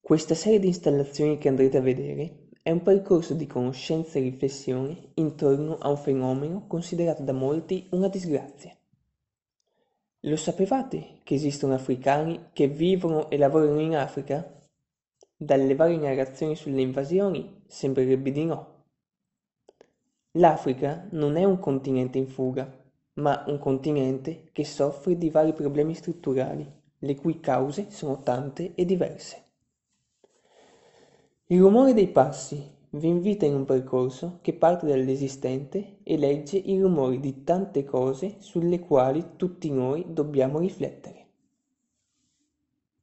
Questa serie di installazioni che andrete a vedere è un percorso di conoscenza e riflessione intorno a un fenomeno considerato da molti una disgrazia. Lo sapevate che esistono africani che vivono e lavorano in Africa? Dalle varie narrazioni sulle invasioni sembrerebbe di no. L'Africa non è un continente in fuga, ma un continente che soffre di vari problemi strutturali, le cui cause sono tante e diverse. Il rumore dei passi vi invita in un percorso che parte dall'esistente e legge i rumori di tante cose sulle quali tutti noi dobbiamo riflettere.